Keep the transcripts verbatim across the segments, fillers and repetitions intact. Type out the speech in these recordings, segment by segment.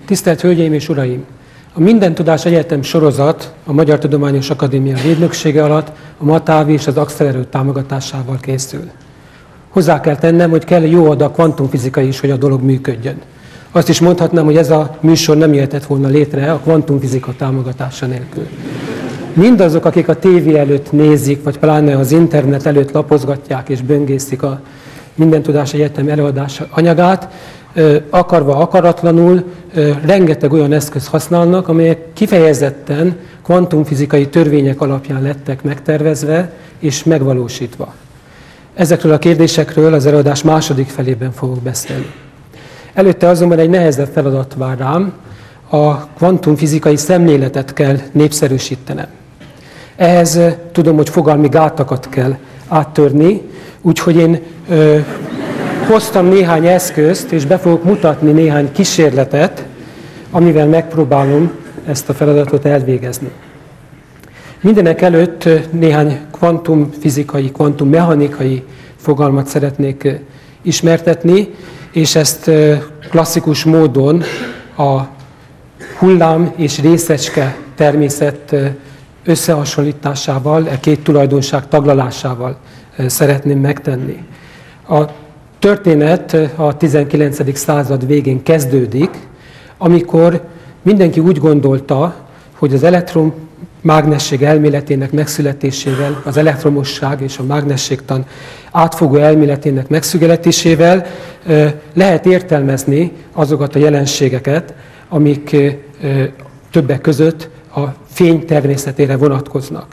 Tisztelt Hölgyeim és Uraim! A Mindentudás Egyetem sorozat a Magyar Tudományos Akadémia védnöksége alatt a MATÁV és az Accelerő támogatásával készül. Hozzá kell tennem, hogy kell jó adag kvantumfizika is, hogy a dolog működjön. Azt is mondhatnám, hogy ez a műsor nem jöhetett volna létre a kvantumfizika támogatása nélkül. Mindazok, akik a tévé előtt nézik, vagy pláne az internet előtt lapozgatják és böngészik a Mindentudás Egyetem előadása anyagát, akarva akaratlanul rengeteg olyan eszközt használnak, amelyek kifejezetten kvantumfizikai törvények alapján lettek megtervezve és megvalósítva. Ezekről a kérdésekről az előadás második felében fogok beszélni. Előtte azonban egy nehezebb feladat vár rám, a kvantumfizikai szemléletet kell népszerűsítenem. Ehhez tudom, hogy fogalmi gátakat kell áttörni, úgyhogy én ö, hoztam néhány eszközt, és be fogok mutatni néhány kísérletet, amivel megpróbálom ezt a feladatot elvégezni. Mindenek előtt néhány kvantumfizikai, kvantummechanikai fogalmat szeretnék ismertetni, és ezt klasszikus módon a hullám és részecske természet összehasonlításával, e két tulajdonság taglalásával szeretném megtenni. A történet a tizenkilencedik század végén kezdődik, amikor mindenki úgy gondolta, hogy az elektromágnesség elméletének megszületésével, az elektromosság és a mágnességtan átfogó elméletének megszületésével lehet értelmezni azokat a jelenségeket, amik többek között a fény természetére vonatkoznak.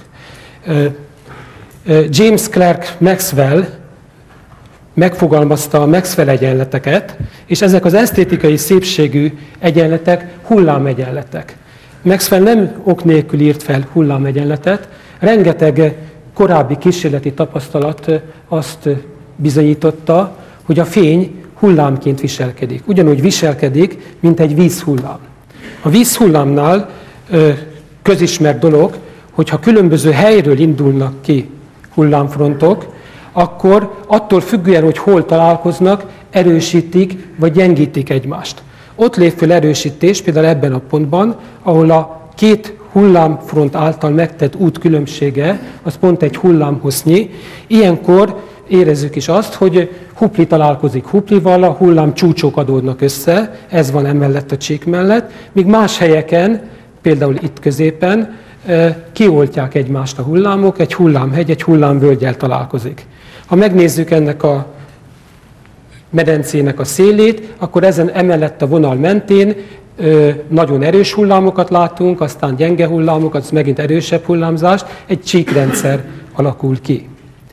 James Clerk Maxwell megfogalmazta a Maxwell egyenleteket, és ezek az esztétikai szépségű egyenletek hullámegyenletek. Maxwell nem ok nélkül írt fel hullámegyenletet, rengeteg korábbi kísérleti tapasztalat azt bizonyította, hogy a fény hullámként viselkedik. Ugyanúgy viselkedik, mint egy vízhullám. A vízhullámnál közismert dolog, hogyha különböző helyről indulnak ki hullámfrontok, akkor attól függően, hogy hol találkoznak, erősítik vagy gyengítik egymást. Ott lép föl erősítés, például ebben a pontban, ahol a két hullámfront által megtett út különbsége, az pont egy hullámhossznyi. Ilyenkor érezzük is azt, hogy hupli találkozik huplival, a hullám csúcsok adódnak össze, ez van emellett a csík mellett, míg más helyeken, például itt középen, kioltják egymást a hullámok, egy hullámhegy, egy hullámvölgyel találkozik. Ha megnézzük ennek a medencének a szélét, akkor ezen emellett a vonal mentén nagyon erős hullámokat látunk, aztán gyenge hullámokat, az megint erősebb hullámzást, egy csíkrendszer alakul ki.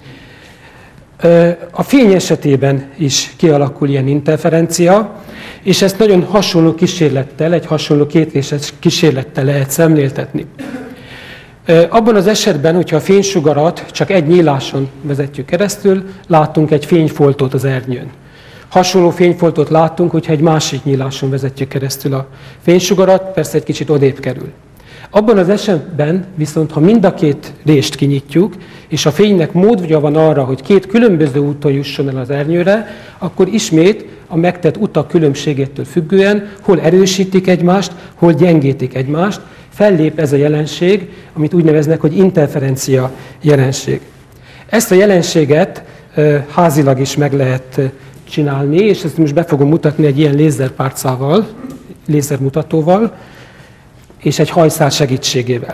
A fény esetében is kialakul ilyen interferencia, és ezt nagyon hasonló kísérlettel, egy hasonló kétréses kísérlettel lehet szemléltetni. Abban az esetben, hogyha a fénysugarat csak egy nyíláson vezetjük keresztül, látunk egy fényfoltot az ernyőn. Hasonló fényfoltot látunk, hogyha egy másik nyíláson vezetjük keresztül a fénysugarat, persze egy kicsit odébb kerül. Abban az esetben viszont, ha mind a két rést kinyitjuk, és a fénynek módja van arra, hogy két különböző úton jusson el az ernyőre, akkor ismét a megtett utak különbségétől függően hol erősítik egymást, hol gyengítik egymást, fellép ez a jelenség, amit úgy neveznek, hogy interferencia jelenség. Ezt a jelenséget e, házilag is meg lehet csinálni, és ezt most be fogom mutatni egy ilyen lézerpálcával, lézermutatóval, és egy hajszál segítségével.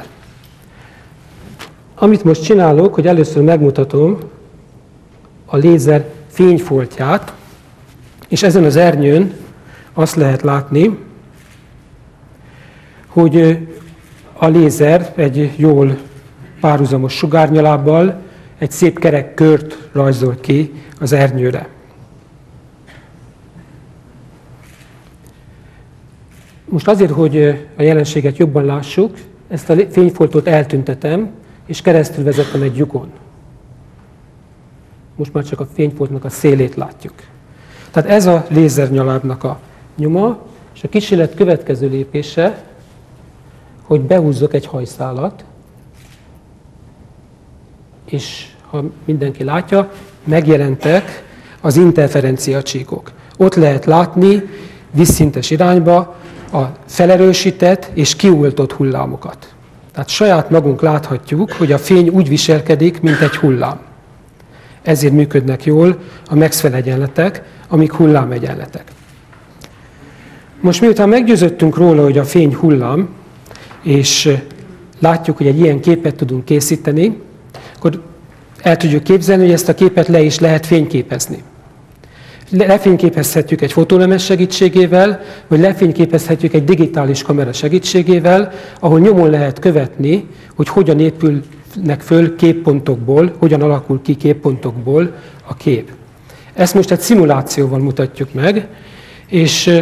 Amit most csinálok, hogy először megmutatom a lézer fényfoltját, és ezen az ernyőn azt lehet látni, hogy a lézer egy jól párhuzamos sugárnyalábbal egy szép kerek kört rajzol ki az ernyőre. Most azért, hogy a jelenséget jobban lássuk, ezt a fényfoltot eltüntetem, és keresztül vezetem egy lyukon. Most már csak a fényfoltnak a szélét látjuk. Tehát ez a lézernyalábnak a nyoma, és a kísérlet következő lépése, hogy behúzzok egy hajszálat, és ha mindenki látja, megjelentek az interferencia csíkok. Ott lehet látni vízszintes irányba a felerősített és kioltott hullámokat. Tehát saját magunk láthatjuk, hogy a fény úgy viselkedik, mint egy hullám. Ezért működnek jól a Maxwell egyenletek, amik hullámegyenletek. Most miután meggyőződtünk róla, hogy a fény hullám, és látjuk, hogy egy ilyen képet tudunk készíteni, akkor el tudjuk képzelni, hogy ezt a képet le is lehet fényképezni. Lefényképezhetjük egy fotólemes segítségével, vagy lefényképezhetjük egy digitális kamera segítségével, ahol nyomon lehet követni, hogy hogyan épülnek föl képpontokból, hogyan alakul ki képpontokból a kép. Ezt most egy szimulációval mutatjuk meg, és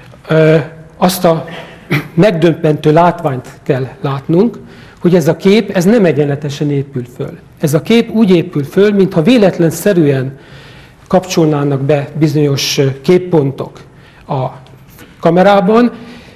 azt a megdöbbentő látványt kell látnunk, hogy ez a kép ez nem egyenletesen épül föl. Ez a kép úgy épül föl, mintha véletlenszerűen kapcsolnának be bizonyos képpontok a kamerában,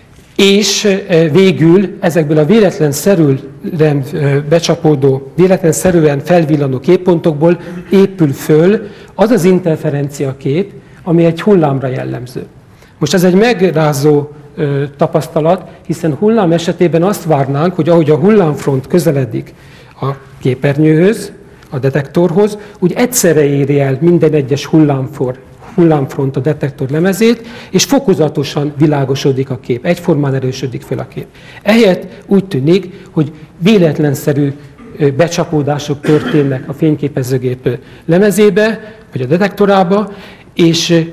és végül ezekből a véletlenszerűen becsapódó, véletlenszerűen felvillanó képpontokból épül föl az az interferencia kép, ami egy hullámra jellemző. Most ez egy megrázó tapasztalat, hiszen hullám esetében azt várnánk, hogy ahogy a hullámfront közeledik a képernyőhöz, a detektorhoz, úgy egyszerre éri el minden egyes hullámfor, hullámfront a detektor lemezét, és fokozatosan világosodik a kép, egyformán erősödik fel a kép. Ehelyett úgy tűnik, hogy véletlenszerű becsapódások történnek a fényképezőgép lemezébe, vagy a detektorába, és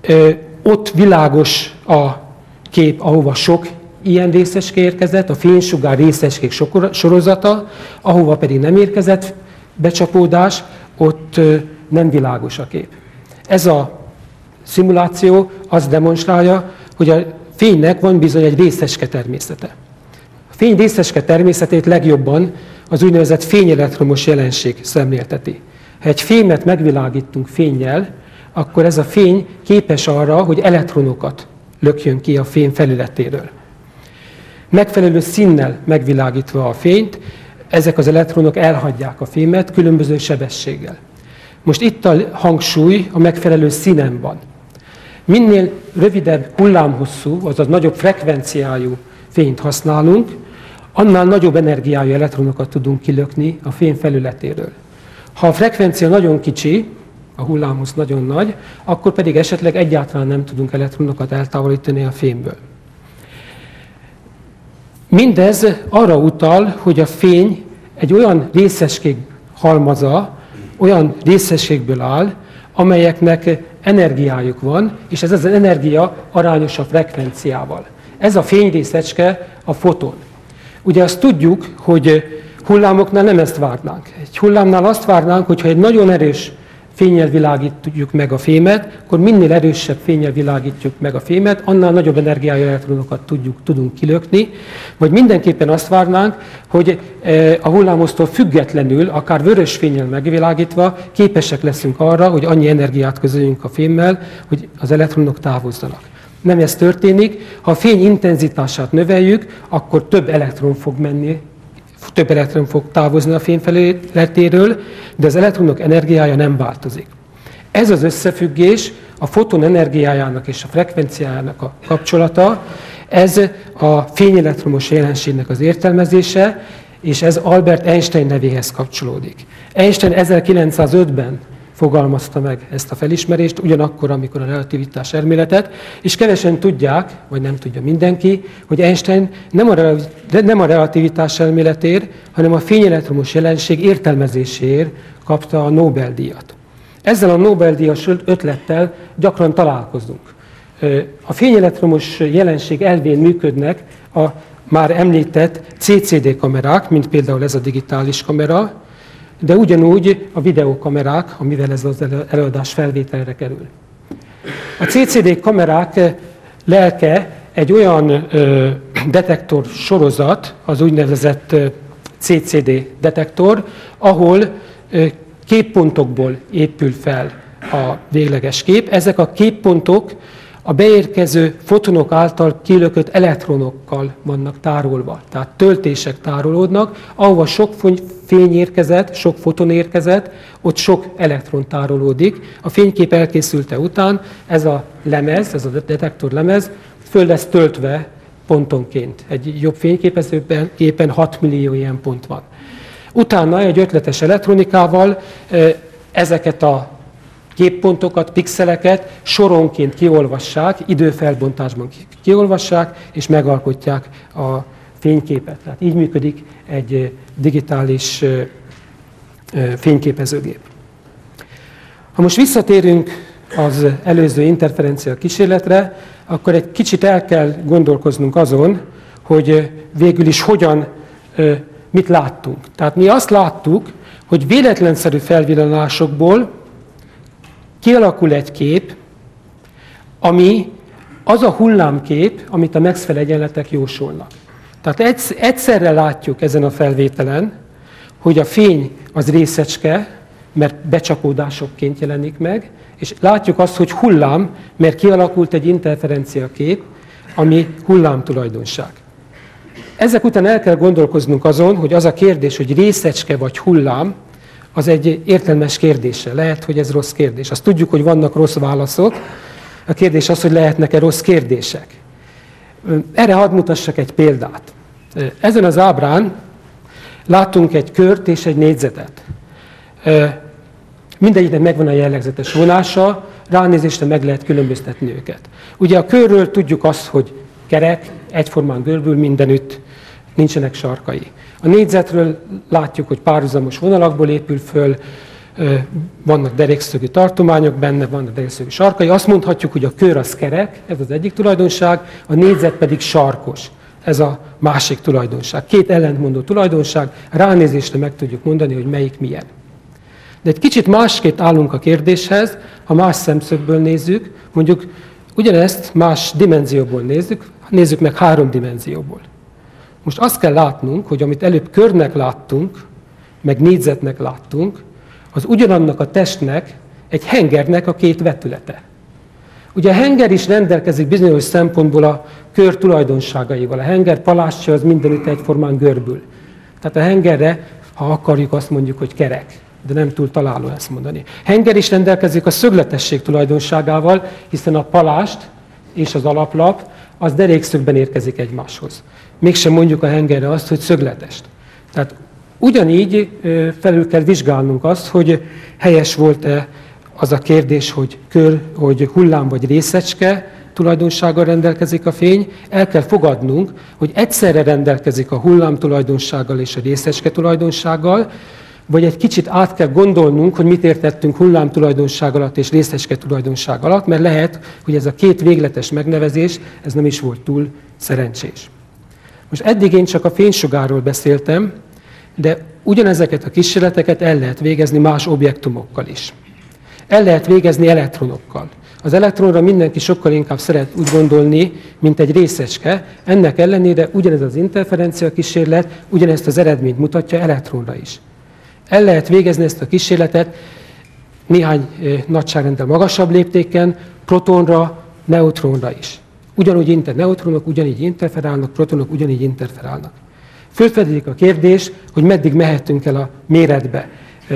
ott világos a kép, ahova sok ilyen részecske érkezett, a fénysugár részecskék sorozata, ahova pedig nem érkezett becsapódás, ott nem világos a kép. Ez a szimuláció azt demonstrálja, hogy a fénynek van bizony egy részecske természete. A fény részecske természetét legjobban az úgynevezett fényelektromos jelenség szemlélteti. Ha egy fémet megvilágítunk fénnyel, akkor ez a fény képes arra, hogy elektronokat lökjön ki a fém felületéről. Megfelelő színnel megvilágítva a fényt, ezek az elektronok elhagyják a fémet különböző sebességgel. Most itt a hangsúly a megfelelő színen van. Minél rövidebb hullámhosszú, azaz nagyobb frekvenciájú fényt használunk, annál nagyobb energiájú elektronokat tudunk kilökni a fém felületéről. Ha a frekvencia nagyon kicsi, a hullámhossz nagyon nagy, akkor pedig esetleg egyáltalán nem tudunk elektronokat eltávolítani a fémből. Mindez arra utal, hogy a fény egy olyan részecskég halmaza, olyan részecskéből áll, amelyeknek energiájuk van, és ez az energia arányos a frekvenciával. Ez a fényrészecske a foton. Ugye azt tudjuk, hogy hullámoknál nem ezt várnánk. Egy hullámnál azt várnánk, hogyha egy nagyon erős fénnyel világítjuk meg a fémet, akkor minél erősebb fénnyel világítjuk meg a fémet, annál nagyobb energiájú elektronokat tudjuk, tudunk kilökni, vagy mindenképpen azt várnánk, hogy a hullámosztól függetlenül, akár vörös fénnyel megvilágítva képesek leszünk arra, hogy annyi energiát közöljünk a fémmel, hogy az elektronok távozzanak. Nem ez történik, ha a fény intenzitását növeljük, akkor több elektron fog menni, több elektron fog távozni a fém felületéről, de az elektronok energiája nem változik. Ez az összefüggés a foton energiájának és a frekvenciájának a kapcsolata, ez a fényelektromos jelenségnek az értelmezése, és ez Albert Einstein nevéhez kapcsolódik. Einstein ezerkilencszázötben fogalmazta meg ezt a felismerést, ugyanakkor, amikor a relativitás elméletet, és kevesen tudják, vagy nem tudja mindenki, hogy Einstein nem a, nem a relativitás elméletért, hanem a fényelektromos jelenség értelmezéséért kapta a Nobel-díjat. Ezzel a Nobel-díjas ötlettel gyakran találkozunk. A fényelektromos jelenség elvén működnek a már említett cé cé dé kamerák, mint például ez a digitális kamera, de ugyanúgy a videókamerák, amivel ez az előadás felvételre kerül. A cé cé dé kamerák lelke egy olyan ö, detektor sorozat, az úgynevezett cé cé dé detektor, ahol ö, képpontokból épül fel a végleges kép. Ezek a képpontok a beérkező fotonok által kilökött elektronokkal vannak tárolva. Tehát töltések tárolódnak, ahova sok fény érkezett, sok foton érkezett, ott sok elektron tárolódik. A fénykép elkészülte után ez a lemez, ez a detektor lemez föl lesz töltve pontonként. Egy jobb fényképezőben képen hat millió ilyen pont van. Utána egy ötletes elektronikával ezeket a képpontokat, pixeleket soronként kiolvassák, időfelbontásban kiolvassák, és megalkotják a fényképet. Tehát így működik egy digitális fényképezőgép. Ha most visszatérünk az előző interferencia kísérletre, akkor egy kicsit el kell gondolkoznunk azon, hogy végül is hogyan, mit láttunk. Tehát mi azt láttuk, hogy véletlenszerű felvillanásokból kialakul egy kép, ami az a hullámkép, amit a Maxwell egyenletek jósolnak. Tehát egyszerre látjuk ezen a felvételen, hogy a fény az részecske, mert becsapódásokként jelenik meg, és látjuk azt, hogy hullám, mert kialakult egy interferencia kép, ami hullámtulajdonság. Ezek után el kell gondolkoznunk azon, hogy az a kérdés, hogy részecske vagy hullám, az egy értelmes kérdése. Lehet, hogy ez rossz kérdés. Azt tudjuk, hogy vannak rossz válaszok. A kérdés az, hogy lehetnek-e rossz kérdések. Erre hadd mutassak egy példát. Ezen az ábrán látunk egy kört és egy négyzetet. Mindegyiknek megvan a jellegzetes vonása, ránézésre meg lehet különböztetni őket. Ugye a körről tudjuk azt, hogy kerek, egyformán görbül mindenütt, nincsenek sarkai. A négyzetről látjuk, hogy párhuzamos vonalakból épül föl, vannak derékszögű tartományok benne, vannak derékszögű sarkai. Azt mondhatjuk, hogy a kör az kerek, ez az egyik tulajdonság, a négyzet pedig sarkos. Ez a másik tulajdonság. Két ellentmondó tulajdonság, ránézésre meg tudjuk mondani, hogy melyik milyen. De egy kicsit másképp állunk a kérdéshez, ha más szemszögből nézzük, mondjuk ugyanezt más dimenzióból nézzük, nézzük meg három dimenzióból. Most azt kell látnunk, hogy amit előbb körnek láttunk, meg négyzetnek láttunk, az ugyanannak a testnek, egy hengernek a két vetülete. Ugye a henger is rendelkezik bizonyos szempontból a kör tulajdonságaival. A henger palástja az mindenütt egyformán görbül. Tehát a hengerre, ha akarjuk, azt mondjuk, hogy kerek. De nem túl találó ezt mondani. Henger is rendelkezik a szögletesség tulajdonságával, hiszen a palást és az alaplap az derékszögben érkezik egymáshoz. Mégsem mondjuk a hengerre azt, hogy szögletest. Tehát ugyanígy felül kell vizsgálnunk azt, hogy helyes volt-e az a kérdés, hogy kör, hogy hullám vagy részecske tulajdonsággal rendelkezik a fény. El kell fogadnunk, hogy egyszerre rendelkezik a hullám tulajdonsággal és a részecske tulajdonsággal, vagy egy kicsit át kell gondolnunk, hogy mit értettünk hullám tulajdonság alatt és részecske tulajdonság alatt, mert lehet, hogy ez a két végletes megnevezés, ez nem is volt túl szerencsés. Most eddig én csak a fénysugárról beszéltem, de ugyanezeket a kísérleteket el lehet végezni más objektumokkal is. El lehet végezni elektronokkal. Az elektronra mindenki sokkal inkább szeret úgy gondolni, mint egy részecske, ennek ellenére ugyanez az interferencia kísérlet, ugyanezt az eredményt mutatja elektronra is. El lehet végezni ezt a kísérletet néhány nagyságrenddel magasabb léptéken, protonra, neutronra is. Ugyanúgy inter, neutronok ugyanígy interferálnak, protonok ugyanígy interferálnak. Fölfedezik a kérdés, hogy meddig mehetünk el a méretbe.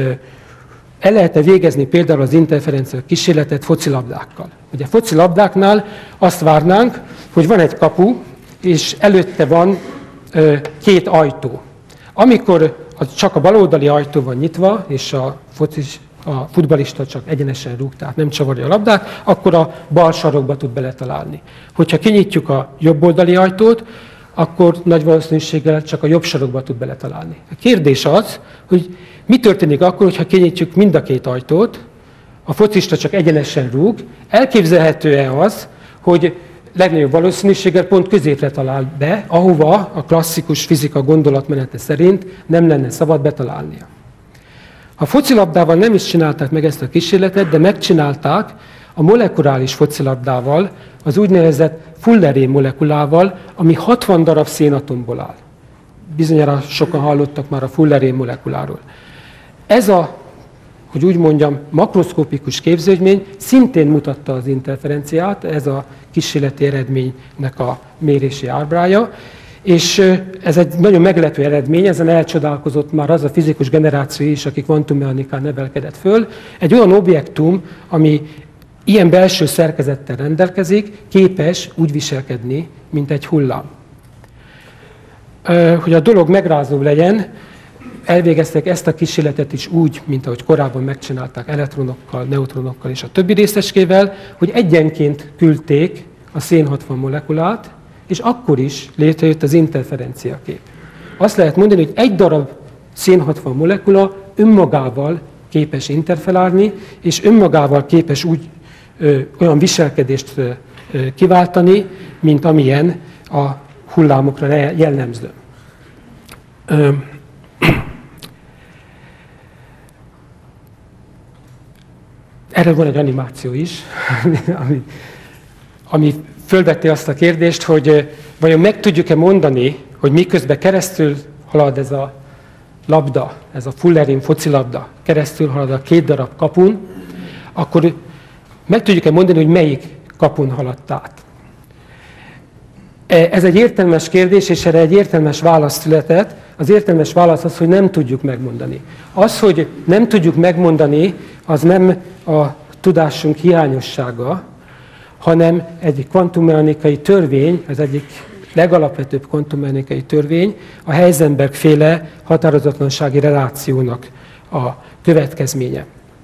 El lehet-e végezni például az interferencia kísérletet focilabdákkal? Ugye a focilabdáknál azt várnánk, hogy van egy kapu, és előtte van két ajtó. Amikor csak a baloldali ajtó van nyitva, és a, focis, a futballista csak egyenesen rúg, tehát nem csavarja a labdát, akkor a bal sarokba tud beletalálni. Hogyha kinyitjuk a jobboldali ajtót, akkor nagy valószínűséggel csak a jobb sarokba tud beletalálni. A kérdés az, hogy mi történik akkor, hogyha kinyitjuk mind a két ajtót, a focista csak egyenesen rúg, elképzelhető-e az, hogy legnagyobb valószínűséggel pont középre talál be, ahova a klasszikus fizika gondolatmenete szerint nem lenne szabad betalálnia. A focilabdával nem is csinálták meg ezt a kísérletet, de megcsinálták a molekuláris focilabdával, az úgynevezett Fulleré molekulával, ami hatvan darab szénatomból áll. Bizonyára sokan hallottak már a Fulleré molekuláról. Ez a, hogy úgy mondjam, makroszkopikus képződmény szintén mutatta az interferenciát, ez a kísérleti eredménynek a mérési ábrája, és ez egy nagyon meglepő eredmény, ezen elcsodálkozott már az a fizikus generáció is, aki kvantummechanikán nevelkedett föl. Egy olyan objektum, ami ilyen belső szerkezettel rendelkezik, képes úgy viselkedni, mint egy hullám. hogy a dolog megrázóbb legyen, elvégezték ezt a kísérletet is úgy, mint ahogy korábban megcsinálták elektronokkal, neutronokkal és a többi részecskével, hogy egyenként küldték a szén hatvan molekulát, és akkor is létrejött az interferenciakép. Azt lehet mondani, hogy egy darab szén hatvan molekula önmagával képes interferálni, és önmagával képes úgy ö, olyan viselkedést ö, kiváltani, mint amilyen a hullámokra jellemző. Ö, Erről van egy animáció is, ami, ami fölvette azt a kérdést, hogy vajon meg tudjuk-e mondani, hogy miközben keresztül halad ez a labda, ez a Fullerin focilabda, keresztül halad a két darab kapun, akkor meg tudjuk-e mondani, hogy melyik kapun haladt át. Ez egy értelmes kérdés, és erre egy értelmes válasz született. Az értelmes válasz az, hogy nem tudjuk megmondani. Az, hogy nem tudjuk megmondani, az nem a tudásunk hiányossága, hanem egy kvantummechanikai törvény, az egyik legalapvetőbb kvantummechanikai törvény, a Heisenberg-féle határozatlansági relációnak a következménye.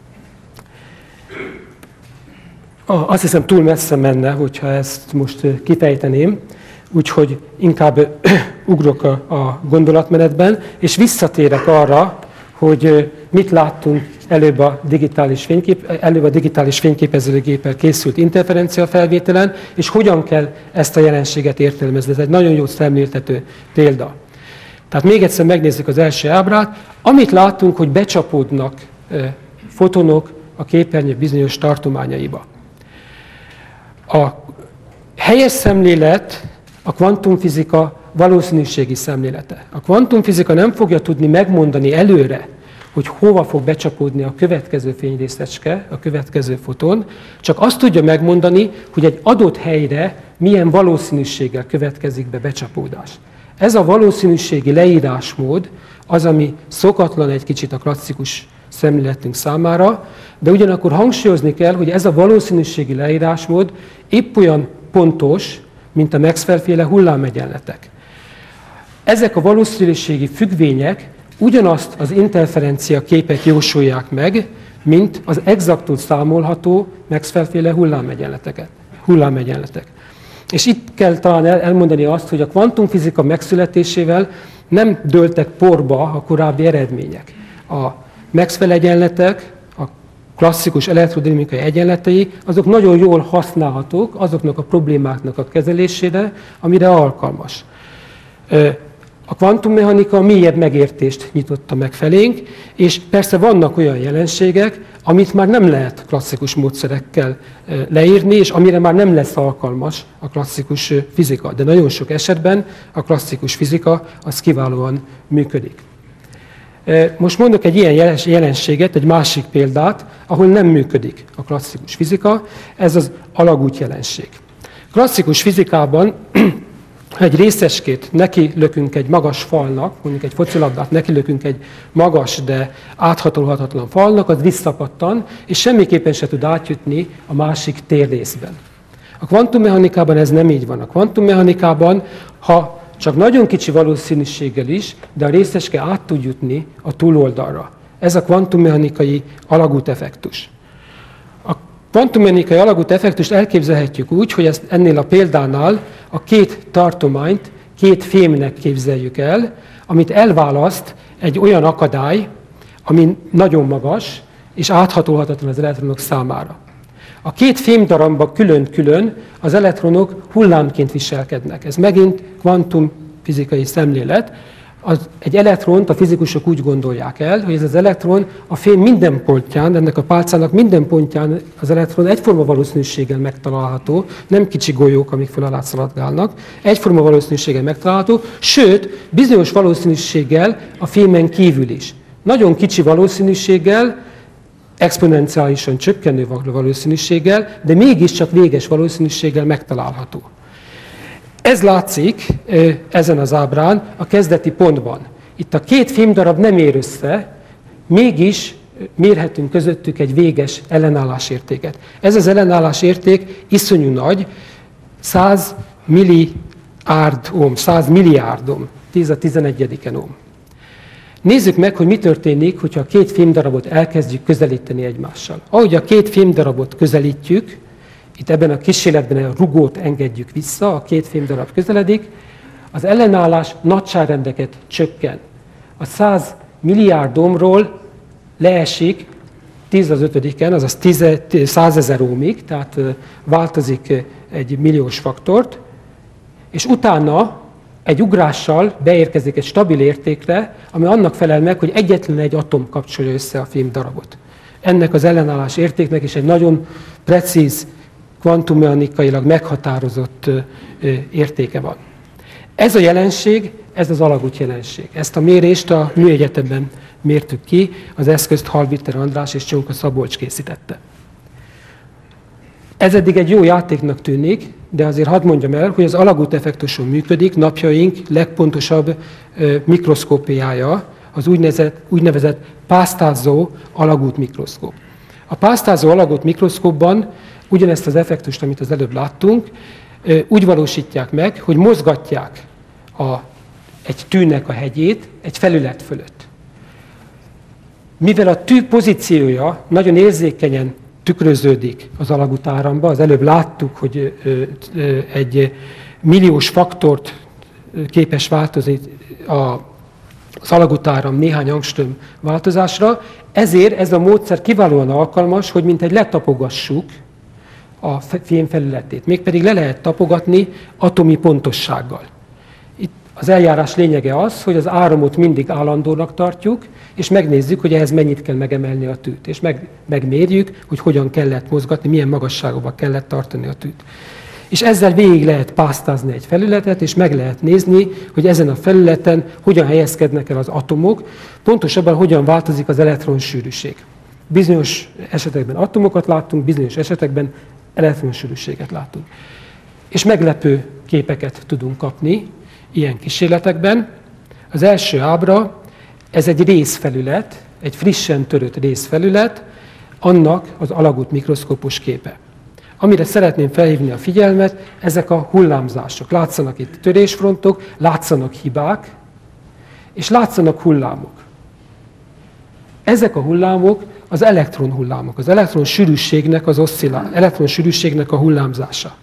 Azt hiszem, túl messze menne, hogyha ezt most kifejteném, úgyhogy inkább ugrok a, a gondolatmenetben, és visszatérek arra, hogy mit láttunk előbb a digitális, fénykép, előbb a digitális fényképezőgéppel készült interferenciafelvételen, és hogyan kell ezt a jelenséget értelmezni. Ez egy nagyon jó szemléltető példa. Tehát még egyszer megnézzük az első ábrát. Amit látunk, hogy becsapódnak fotonok a képernyő bizonyos tartományaiba. A helyes szemlélet a kvantumfizika valószínűségi szemlélete. A kvantumfizika nem fogja tudni megmondani előre, hogy hova fog becsapódni a következő fényrészecske, a következő foton, csak azt tudja megmondani, hogy egy adott helyre milyen valószínűséggel következik be becsapódás. Ez a valószínűségi leírásmód az, ami szokatlan egy kicsit a klasszikus szemléletünk számára, de ugyanakkor hangsúlyozni kell, hogy ez a valószínűségi leírásmód épp olyan pontos, mint a Maxwell-féle hullámegyenletek. Ezek a valószínűségi függvények ugyanazt az interferencia képet jósolják meg, mint az exaktul számolható Maxwell-féle hullámegyenleteket, hullámegyenletek. És itt kell talán elmondani azt, hogy a kvantumfizika megszületésével nem dőltek porba a korábbi eredmények. A Maxwell egyenletek, a klasszikus elektrodinamikai egyenletei, azok nagyon jól használhatók azoknak a problémáknak a kezelésére, amire alkalmas. A kvantummechanika mélyebb megértést nyitotta meg felénk, és persze vannak olyan jelenségek, amit már nem lehet klasszikus módszerekkel leírni, és amire már nem lesz alkalmas a klasszikus fizika. De nagyon sok esetben a klasszikus fizika az kiválóan működik. Most mondok egy ilyen jelenséget, egy másik példát, ahol nem működik a klasszikus fizika, ez az alagút jelenség. Klasszikus fizikában ha egy részecskét neki lökünk egy magas falnak, mondjuk egy focilabdát neki lökünk egy magas, de áthatolhatatlan falnak, az visszapattan, és semmiképpen se tud átjutni a másik térrészben. A kvantummechanikában ez nem így van. A kvantummechanikában, ha csak nagyon kicsi valószínűséggel is, de a részecske át tud jutni a túloldalra. Ez a kvantummechanikai alagúteffektus. A kvantummechanikai alagúteffektust elképzelhetjük úgy, hogy ezt ennél a példánál a két tartományt két fémnek képzeljük el, amit elválaszt egy olyan akadály, ami nagyon magas, és áthatolhatatlan az elektronok számára. A két fémdarabban külön-külön az elektronok hullámként viselkednek. Ez megint kvantumfizikai szemlélet. Az, egy elektront a fizikusok úgy gondolják el, hogy ez az elektron a fém minden pontján, ennek a pálcának minden pontján az elektron egyforma valószínűséggel megtalálható, nem kicsi golyók, amik föl alá szaladgálnak, egyforma valószínűséggel megtalálható, sőt, bizonyos valószínűséggel a fémen kívül is. Nagyon kicsi valószínűséggel, exponenciálisan csökkenő valószínűséggel, de mégiscsak véges valószínűséggel megtalálható. Ez látszik ezen az ábrán a kezdeti pontban. Itt a két fémdarab nem ér össze, mégis mérhetünk közöttük egy véges ellenállásértéket. Ez az ellenállásérték iszonyú nagy, száz milliárd ohm, száz milliárd ohm. tíz a tizenegyediken ohm. Nézzük meg, hogy mi történik, hogyha a két fémdarabot elkezdjük közelíteni egymással. Ahogy a két fémdarabot közelítjük, itt ebben a kísérletben a rugót engedjük vissza, a két fémdarab közeledik, az ellenállás nagyságrendeket csökken. A száz milliárd ohmról leesik tíz az ötödiken, azaz százezer ohmig, tehát változik egy milliós faktort, és utána egy ugrással beérkezik egy stabil értékre, ami annak felel meg, hogy egyetlen egy atom kapcsolja össze a fémdarabot. Ennek az ellenállás értéknek is egy nagyon precíz, kvantummechanikailag meghatározott értéke van. Ez a jelenség, ez az alagút jelenség. Ezt a mérést a Műegyetemben mértük ki, az eszközt Halviter András és Csonka Szabolcs készítette. Ez eddig egy jó játéknak tűnik, de azért hadd mondjam el, hogy az alagút effektuson működik napjaink legpontosabb mikroszkópiája, az úgynevezett, úgynevezett pásztázó alagút mikroszkóp. A pásztázó alagút mikroszkópban ugyanezt az effektust, amit az előbb láttunk, úgy valósítják meg, hogy mozgatják a, egy tűnek a hegyét egy felület fölött. Mivel a tű pozíciója nagyon érzékenyen tükröződik az alagútáramba, az előbb láttuk, hogy egy milliós faktort képes változni az alagútáram néhány angström változásra, ezért ez a módszer kiválóan alkalmas, hogy mintegy letapogassuk a fém felületét. Mégpedig le lehet tapogatni atomi pontossággal. Itt az eljárás lényege az, hogy az áramot mindig állandónak tartjuk, és megnézzük, hogy ehhez mennyit kell megemelni a tűt. És meg, megmérjük, hogy hogyan kellett mozgatni, milyen magasságokba kellett tartani a tűt. És ezzel végig lehet pásztázni egy felületet, és meg lehet nézni, hogy ezen a felületen hogyan helyezkednek el az atomok, pontosabban hogyan változik az elektronsűrűség. Bizonyos esetekben atomokat láttunk, bizonyos esetekben elektronsűrűséget látunk. És meglepő képeket tudunk kapni ilyen kísérletekben. Az első ábra, ez egy részfelület, egy frissen törött részfelület, annak az alagút mikroszkópos képe. Amire szeretném felhívni a figyelmet, ezek a hullámzások. Látszanak itt törésfrontok, látszanak hibák, és látszanak hullámok. Ezek a hullámok az elektronhullámok, az elektronsűrűségnek az oszcillá, elektronsűrűségnek a hullámzása.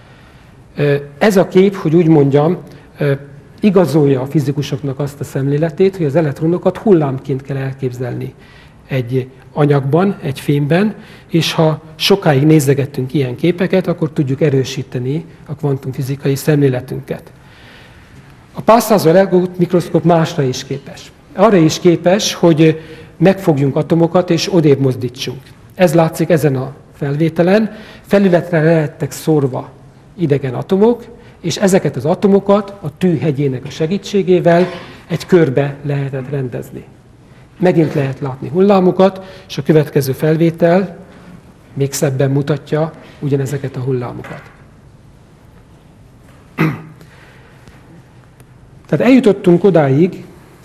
Ez a kép, hogy úgy mondjam, igazolja a fizikusoknak azt a szemléletét, hogy az elektronokat hullámként kell elképzelni egy anyagban, egy fémben, és ha sokáig nézegettünk ilyen képeket, akkor tudjuk erősíteni a kvantumfizikai szemléletünket. A pásztázó alagút mikroszkóp másra is képes. Arra is képes, hogy megfogjunk atomokat és odébb mozdítsunk. Ez látszik ezen a felvételen. Felületre lehettek szórva idegen atomok, és ezeket az atomokat a tű hegyének a segítségével egy körbe lehetett rendezni. Megint lehet látni hullámokat, és a következő felvétel még szebben mutatja ugyanezeket a hullámokat. Tehát eljutottunk odáig,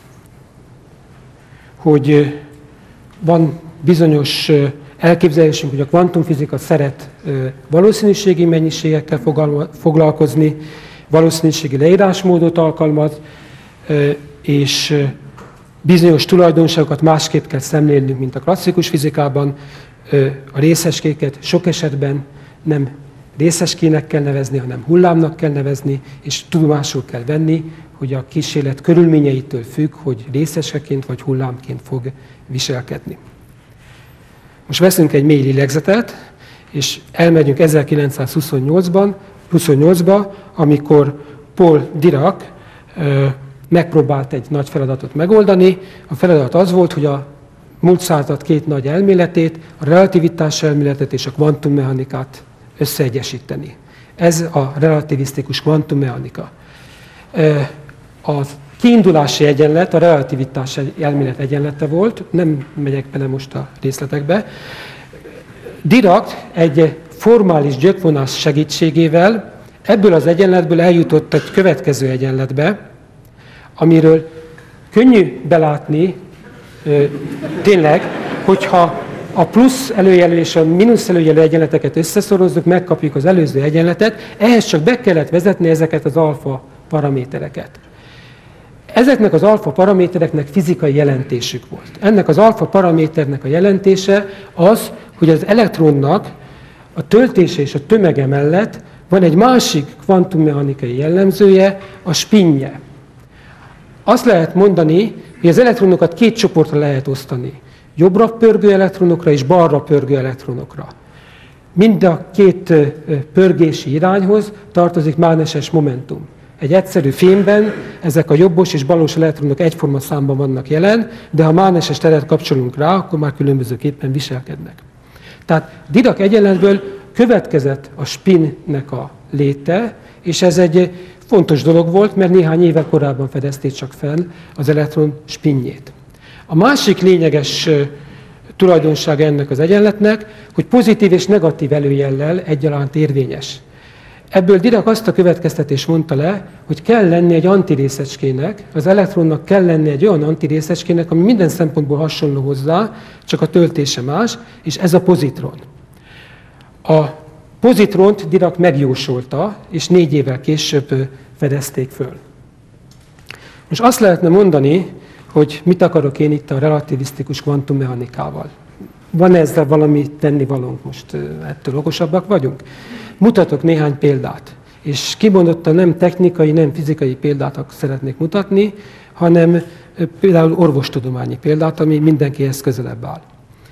hogy van bizonyos elképzelésünk, hogy a kvantumfizika szeret valószínűségi mennyiségekkel foglalkozni, valószínűségi leírásmódot alkalmaz, és bizonyos tulajdonságokat másképp kell szemlélnünk, mint a klasszikus fizikában. A részecskéket sok esetben nem részecskének kell nevezni, hanem hullámnak kell nevezni, és tudomásul kell venni, hogy a kísérlet körülményeitől függ, hogy részecskeként vagy hullámként fog viselkedni. Most veszünk egy mély lélegzetet, és elmegyünk ezerkilencszázhuszonnyolcban, huszonnyolcba, amikor Paul Dirac ö, megpróbált egy nagy feladatot megoldani. A feladat az volt, hogy a múlt század két nagy elméletét, a relativitás elméletet és a kvantummechanikát összeegyesíteni. Ez a relativisztikus kvantummechanika. A kiindulási egyenlet a relativitás elmélet egyenlete volt, nem megyek bele most a részletekbe. Dirac egy formális gyökvonás segítségével ebből az egyenletből eljutott egy következő egyenletbe, amiről könnyű belátni, tényleg, hogyha a plusz előjelű és a mínusz előjelű egyenleteket összeszorozzuk, megkapjuk az előző egyenletet, ehhez csak be kellett vezetni ezeket az alfa paramétereket. Ezeknek az alfa paramétereknek fizikai jelentésük volt. Ennek az alfa paraméternek a jelentése az, hogy az elektronnak a töltése és a tömege mellett van egy másik kvantummechanikai jellemzője, a spinje. Azt lehet mondani, hogy az elektronokat két csoportra lehet osztani. Jobbra pörgő elektronokra és balra pörgő elektronokra. Mind a két pörgési irányhoz tartozik mágneses momentum. Egy egyszerű fémben ezek a jobbos és balos elektronok egyforma számban vannak jelen, de ha mágneses teret kapcsolunk rá, akkor már különbözőképpen viselkednek. Tehát Dirac egyenletből következett a spinnek a léte, és ez egy fontos dolog volt, mert néhány évvel korábban fedezték csak fel az elektron spinjét. A másik lényeges tulajdonság ennek az egyenletnek, hogy pozitív és negatív előjellel egyaránt érvényes. Ebből Dirac azt a következtetést mondta le, hogy kell lenni egy antirészecskének, az elektronnak kell lenni egy olyan antirészecskének, ami minden szempontból hasonló hozzá, csak a töltése más, és ez a pozitron. A pozitront Dirac megjósolta, és négy évvel később fedezték föl. Most azt lehetne mondani, hogy mit akarok én itt a relativisztikus kvantummechanikával. Van ezzel valami tennivalónk, most ettől okosabbak vagyunk? Mutatok néhány példát, és kimondottan nem technikai, nem fizikai példát szeretnék mutatni, hanem például orvostudományi példát, ami mindenkihez közelebb áll.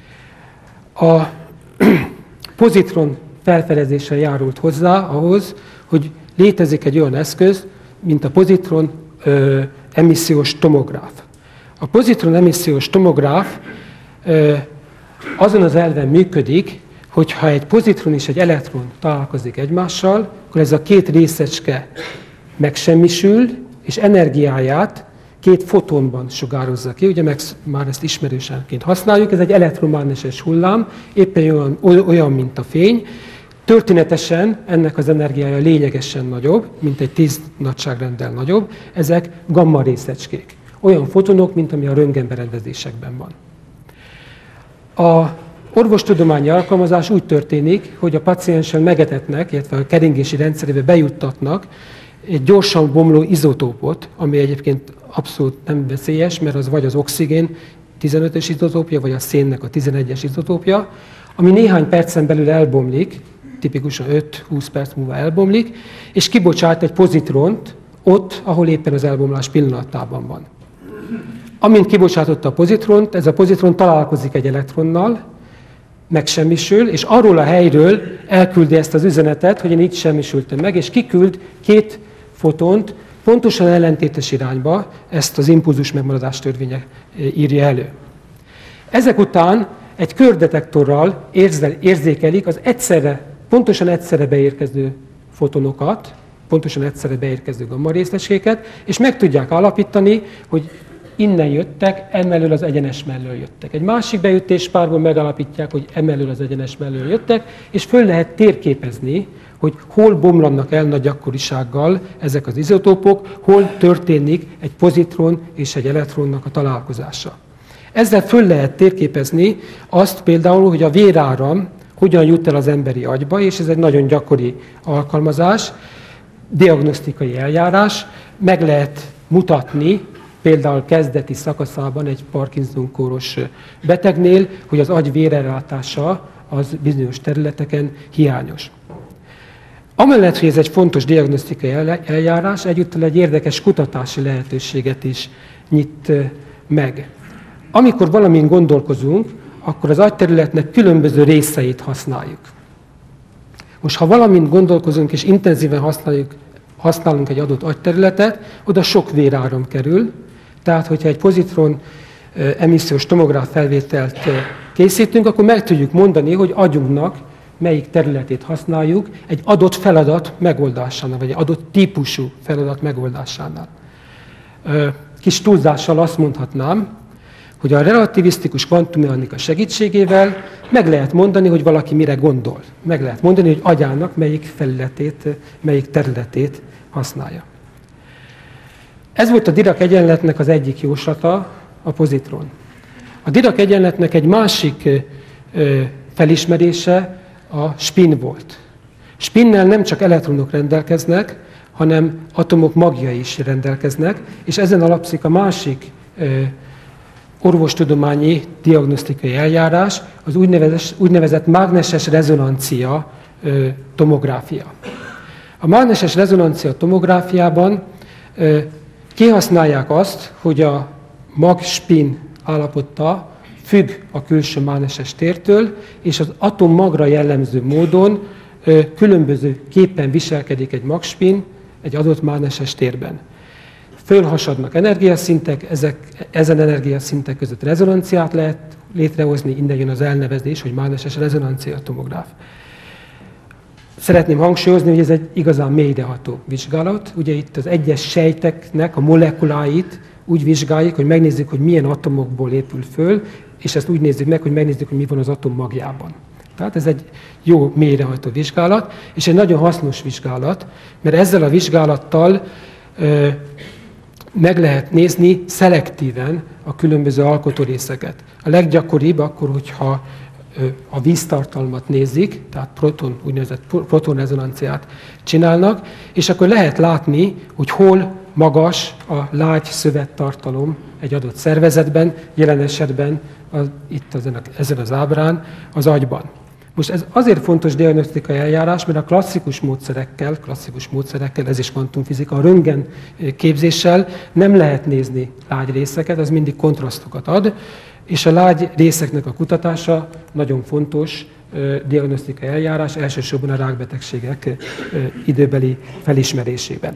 A pozitron felfedezése járult hozzá ahhoz, hogy létezik egy olyan eszköz, mint a pozitron ö, emissziós tomográf. A pozitron emissziós tomográf ö, azon az elven működik, hogyha egy pozitron és egy elektron találkozik egymással, akkor ez a két részecske megsemmisül, és energiáját két fotonban sugározza ki. Ugye meg már ezt ismerősenként használjuk, ez egy elektromágneses hullám, éppen olyan, olyan, mint a fény. Történetesen ennek az energiája lényegesen nagyobb, mint egy tíz nagyságrenddel nagyobb. Ezek gamma részecskék. Olyan fotonok, mint ami a röntgenberendezésekben van. A orvostudományi alkalmazás úgy történik, hogy a paciensen megetetnek, illetve a keringési rendszerébe bejuttatnak egy gyorsan bomló izotópot, ami egyébként abszolút nem veszélyes, mert az vagy az oxigén tizenötös izotópja, vagy a szénnek a tizenegyes izotópja, ami néhány percen belül elbomlik, tipikusan öt-húsz perc múlva elbomlik, és kibocsát egy pozitront ott, ahol éppen az elbomlás pillanatában van. Amint kibocsátotta a pozitront, ez a pozitron találkozik egy elektronnal, megsemmisül, és arról a helyről elküldi ezt az üzenetet, hogy én itt semmisültem meg, és kiküld két fotont pontosan ellentétes irányba, ezt az impulzus megmaradás törvénye írja elő. Ezek után egy kördetektorral érzel, érzékelik az egyszerre, pontosan egyszerre beérkező fotonokat, pontosan egyszerre beérkező gamma részecskéket, és meg tudják állapítani, hogy innen jöttek, emelől az egyenes mellől jöttek. Egy másik beütéspárból megalapítják, hogy emelől az egyenes mellől jöttek, és föl lehet térképezni, hogy hol bomlanak el nagy gyakorisággal ezek az izotópok, hol történik egy pozitron és egy elektronnak a találkozása. Ezzel föl lehet térképezni azt például, hogy a véráram hogyan jut el az emberi agyba, és ez egy nagyon gyakori alkalmazás, diagnosztikai eljárás, meg lehet mutatni, például kezdeti szakaszában egy Parkinson-kóros betegnél, hogy az agy vérellátása az bizonyos területeken hiányos. Amellett, hogy ez egy fontos diagnosztikai eljárás, egyúttal egy érdekes kutatási lehetőséget is nyit meg. Amikor valamin gondolkozunk, akkor az agyterületnek különböző részeit használjuk. Most, ha valamint gondolkozunk és intenzíven használjuk, használunk egy adott agyterületet, oda sok véráram kerül, tehát hogyha egy pozitron emissziós tomográf felvételt készítünk, akkor meg tudjuk mondani, hogy agyunknak melyik területét használjuk egy adott feladat megoldásánál, vagy egy adott típusú feladat megoldásánál. Kis túlzással azt mondhatnám, hogy a relativisztikus kvantummechanika segítségével meg lehet mondani, hogy valaki mire gondol. Meg lehet mondani, hogy agyának melyik felületét, melyik területét használja. Ez volt a Dirac egyenletnek az egyik jóslata, a pozitron. A Dirac egyenletnek egy másik felismerése a spin volt. Spinnel nem csak elektronok rendelkeznek, hanem atomok magjai is rendelkeznek, és ezen alapszik a másik orvostudományi diagnosztikai eljárás, az úgynevezett, úgynevezett mágneses rezonancia tomográfia. A mágneses rezonancia tomográfiában kihasználják azt, hogy a mag-spin állapota függ a külső mágneses tértől, és az atommagra jellemző módon különböző képpen viselkedik egy mag-spin egy adott mágneses térben. Fölhasadnak energiaszintek, ezek, ezen energiaszintek között rezonanciát lehet létrehozni, innen jön az elnevezés, hogy mágneses rezonancia tomográf. Szeretném hangsúlyozni, hogy ez egy igazán mélyreható vizsgálat. Ugye itt az egyes sejteknek a molekuláit úgy vizsgáljuk, hogy megnézzük, hogy milyen atomokból épül föl, és ezt úgy nézzük meg, hogy megnézzük, hogy mi van az atom magjában. Tehát ez egy jó mélyreható vizsgálat, és egy nagyon hasznos vizsgálat, mert ezzel a vizsgálattal ö, meg lehet nézni szelektíven a különböző alkotórészeket. A leggyakoribb akkor, hogyha ö, a víztartalmat nézik, tehát proton, úgynevezett protonrezonanciát csinálnak, és akkor lehet látni, hogy hol magas a lágy szövettartalom egy adott szervezetben, jelen esetben az, itt ezen, a, ezen az ábrán az agyban. Most ez azért fontos diagnosztikai eljárás, mert a klasszikus módszerekkel, klasszikus módszerekkel, ez is kvantumfizika, a röntgen képzéssel nem lehet nézni lágy részeket, az mindig kontrasztokat ad, és a lágy részeknek a kutatása nagyon fontos diagnosztikai eljárás, elsősorban a rákbetegségek időbeli felismerésében.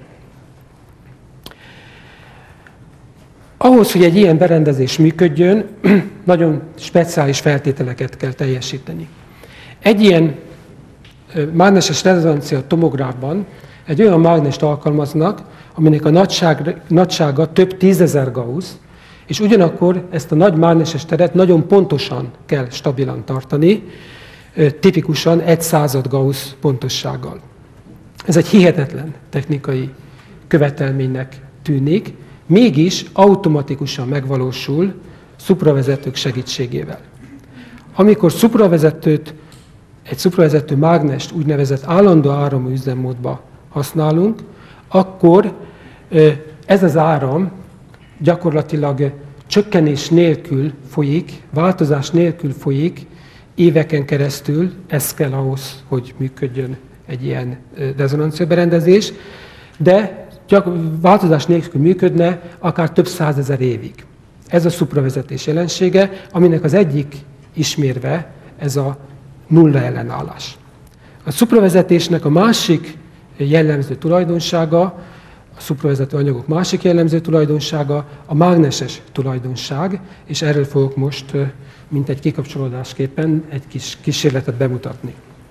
Ahhoz, hogy egy ilyen berendezés működjön, nagyon speciális feltételeket kell teljesíteni. Egy ilyen mágneses rezonancia tomográfban egy olyan mágnest alkalmaznak, aminek a nagyság, nagysága több tízezer Gauss, és ugyanakkor ezt a nagy mágneses teret nagyon pontosan kell stabilan tartani, tipikusan egy század Gauss pontossággal. Ez egy hihetetlen technikai követelménynek tűnik, mégis automatikusan megvalósul szupravezetők segítségével. Amikor szupravezetőt, egy szupravezető mágnest úgynevezett állandó áramú üzemmódba használunk, akkor ez az áram gyakorlatilag csökkenés nélkül folyik, változás nélkül folyik éveken keresztül, ez kell ahhoz, hogy működjön egy ilyen rezonanciaberendezés, de gyak, változás nélkül működne akár több százezer évig. Ez a szupravezetés jelensége, aminek az egyik ismérve ez a nulla ellenállás. A szupravezetésnek a másik jellemző tulajdonsága, a szupravezető anyagok másik jellemző tulajdonsága a mágneses tulajdonság, és erről fogok most, mint egy kikapcsolódásképpen, egy kis kísérletet bemutatni.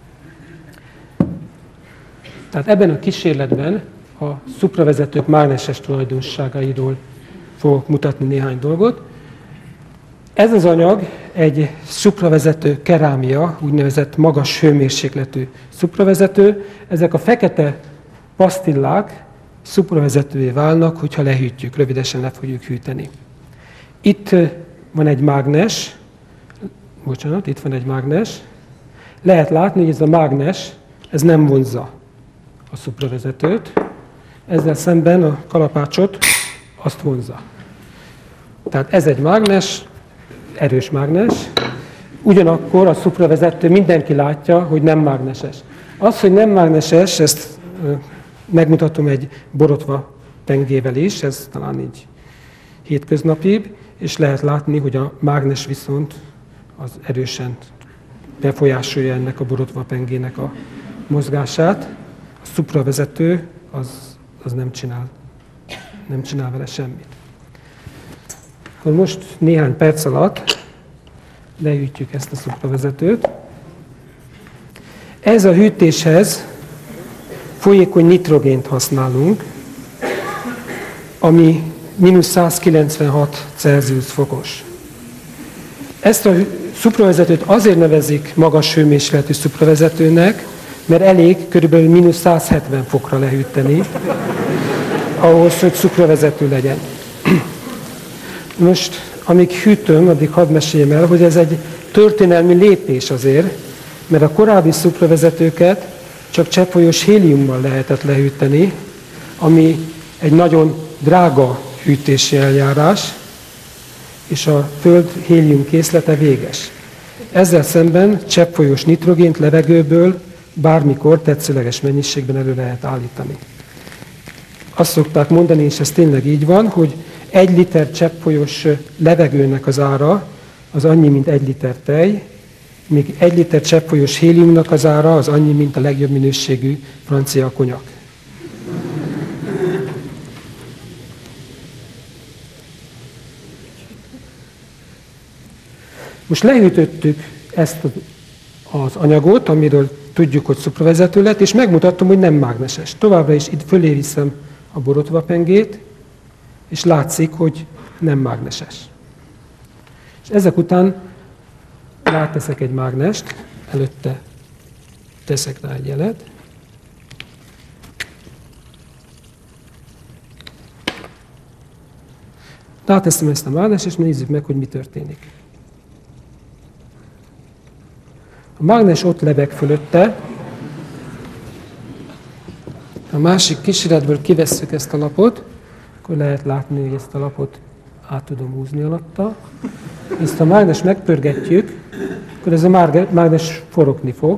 Tehát ebben a kísérletben a szupravezetők mágneses tulajdonságairól fogok mutatni néhány dolgot. Ez az anyag egy szupravezető kerámia, úgynevezett magas hőmérsékletű szupravezető. Ezek a fekete pasztillák szupravezetővé válnak, hogyha lehűtjük, rövidesen le fogjuk hűteni. Itt van egy mágnes, bocsánat, itt van egy mágnes. Lehet látni, hogy ez a mágnes, ez nem vonzza a szupravezetőt, ezzel szemben a kalapácsot azt vonzza. Tehát ez egy mágnes, erős mágnes, ugyanakkor a szupravezető mindenki látja, hogy nem mágneses. Az, hogy nem mágneses, ezt megmutatom egy borotva pengével is, ez talán így hétköznapibb, és lehet látni, hogy a mágnes viszont az erősen befolyásolja ennek a borotva pengének a mozgását. A szupravezető az, az nem csinál, nem csinál vele semmit. Akkor most néhány perc alatt lehűtjük ezt a szupravezetőt. Ez a hűtéshez folyékony nitrogént használunk, ami mínusz százkilencvenhat Celsius fokos. Ezt a szupravezetőt azért nevezik magas hőmérsékletű szupravezetőnek, mert elég körülbelül mínusz százhetven fokra lehűteni, ahhoz, hogy szupravezető legyen. Most, amíg hűtöm, addig hadd meséljem el, hogy ez egy történelmi lépés azért, mert a korábbi szupravezetőket csak cseppfolyós héliummal lehetett lehűteni, ami egy nagyon drága hűtési eljárás, és a Föld hélium készlete véges. Ezzel szemben cseppfolyós nitrogént levegőből bármikor tetszőleges mennyiségben elő lehet állítani. Azt szokták mondani, és ez tényleg így van, hogy egy liter cseppfolyós levegőnek az ára az annyi, mint egy liter tej, míg egy liter cseppfolyós héliumnak az ára az annyi, mint a legjobb minőségű francia konyak. Most lehűtöttük ezt az anyagot, amiről tudjuk, hogy szupravezető lett, és megmutattam, hogy nem mágneses. Továbbra is itt fölé viszem a borotvapengét, és látszik, hogy nem mágneses. És ezek után ráteszek egy mágnest, előtte teszek rá egy jelet. Ráteszem ezt a mágnest, és nézzük meg, hogy mi történik. A mágnes ott lebeg fölötte. A másik kísérletből kivesszük ezt a lapot, akkor lehet látni, hogy ezt a lapot át tudom húzni alatta. Ezt a mágnes megpörgetjük, akkor ez a mágnes forogni fog.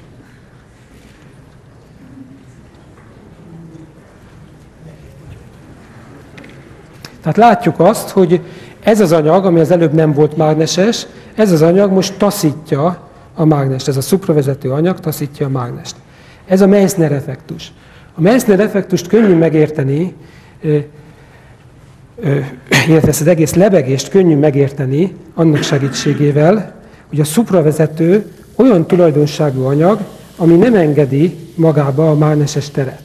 Tehát látjuk azt, hogy ez az anyag, ami az előbb nem volt mágneses, ez az anyag most taszítja a mágnest. Ez a szupravezető anyag taszítja a mágnest. Ez a Meissner effektus. A Meissner effektust könnyű megérteni, illetve ezt az egész lebegést könnyű megérteni annak segítségével, hogy a szupravezető olyan tulajdonságú anyag, ami nem engedi magába a mágneses teret.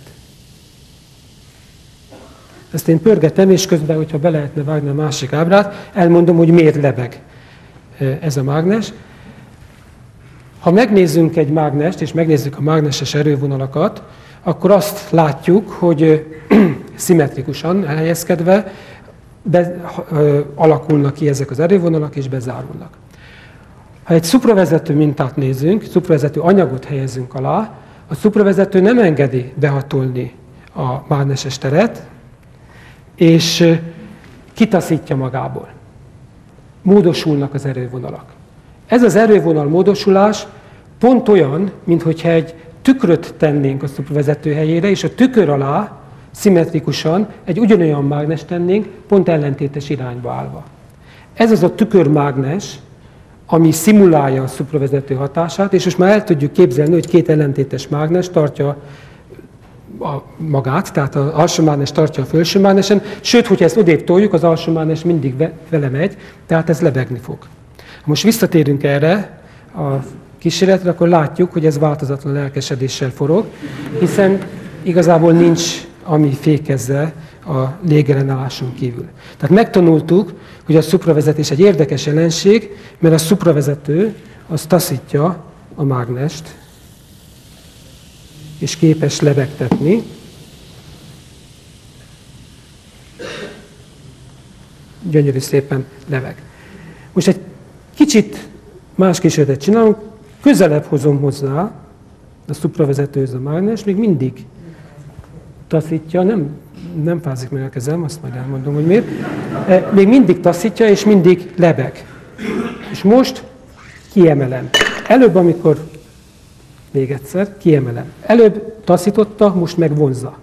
Ezt én pörgetem, és közben, hogyha be lehetne vágni a másik ábrát, elmondom, hogy miért lebeg ez a mágnes. Ha megnézzünk egy mágnest, és megnézzük a mágneses erővonalakat, akkor azt látjuk, hogy szimmetrikusan elhelyezkedve be, ö, alakulnak ki ezek az erővonalak, és bezárulnak. Ha egy szupravezető mintát nézünk, szupravezető anyagot helyezünk alá, a szupravezető nem engedi behatolni a mágneses teret, és kitaszítja magából. Módosulnak az erővonalak. Ez az erővonal módosulás pont olyan, minthogyha egy tükröt tennénk a szupravezető helyére, és a tükör alá szimmetrikusan egy ugyanolyan mágnest tennénk, pont ellentétes irányba állva. Ez az a tükörmágnes, ami szimulálja a szupravezető hatását, és most már el tudjuk képzelni, hogy két ellentétes mágnes tartja a magát, tehát az alsó mágnes tartja a felső mágnesen, sőt, hogyha ezt odébb toljuk, az alsó mágnes mindig vele megy, tehát ez lebegni fog. Ha most visszatérünk erre a kísérletre, akkor látjuk, hogy ez változatlan lelkesedéssel forog, hiszen igazából nincs, ami fékezze a légellenálláson kívül. Tehát megtanultuk, hogy a szupravezetés egy érdekes jelenség, mert a szupravezető az taszítja a mágnest, és képes lebegtetni. Gyönyörű szépen lebeg. Most egy kicsit más kísérletet csinálunk, közelebb hozom hozzá a szupravezetőhöz a mágnes, még mindig taszítja, nem, nem fázik meg a kezem, azt majd elmondom, hogy miért. Még mindig taszítja, és mindig lebeg. És most kiemelem. Előbb, amikor, még egyszer, kiemelem. Előbb taszította, most meg vonzza.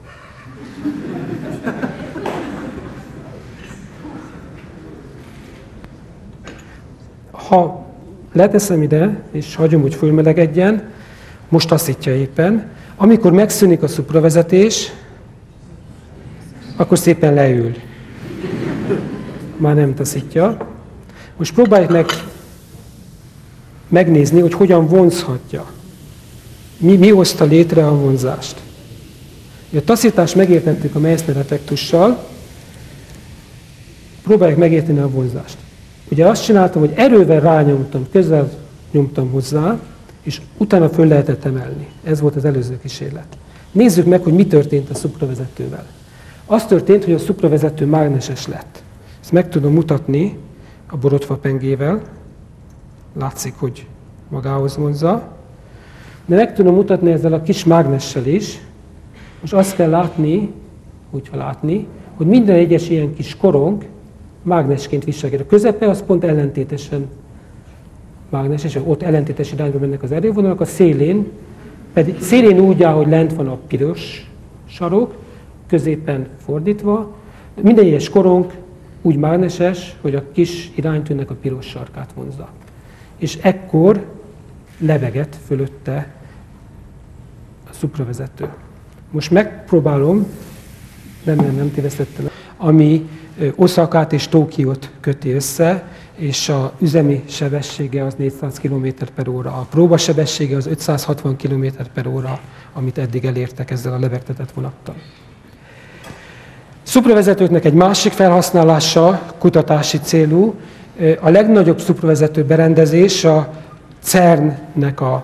Ha leteszem ide, és hagyom, hogy fölmelegedjen, most taszítja éppen. Amikor megszűnik a szupravezetés, akkor szépen leül. Már nem taszítja. Most próbáljuk meg megnézni, hogy hogyan vonzhatja. Mi, mi hozta létre a vonzást. A taszítást megértettük a Meissner effektussal, próbáljuk megérteni a vonzást. Ugye azt csináltam, hogy erővel rányomtam, közel nyomtam hozzá, és utána föl lehetett emelni. Ez volt az előző kísérlet. Nézzük meg, hogy mi történt a szupravezetővel. Az történt, hogy a szupravezető mágneses lett. Ezt meg tudom mutatni a borotvapengével. Látszik, hogy magához vonzza. De meg tudom mutatni ezzel a kis mágnessel is. Most azt kell látni, hogyha látni, hogy minden egyes ilyen kis korong mágnesként viselkedik. A közepe az pont ellentétesen mágneses, ott ellentétes irányba mennek az erővonalak, a szélén, pedig szélén úgy áll, hogy lent van a piros sarok, középen fordítva. Minden egyes korong úgy mágneses, hogy a kis iránytűnek a piros sarkát vonzza. És ekkor leveget fölötte a szupravezető. Most megpróbálom, nem, nem, nem tévesztettem, ami Oszakát és Tokiót köti össze, és az üzemi sebessége az négyszáz kilométer per óra. A próbasebessége az ötszázhatvan kilométer per óra, amit eddig elértek ezzel a levegtetett vonattal. Szupravezetőknek egy másik felhasználása, kutatási célú. A legnagyobb szupravezető berendezés a cernnek a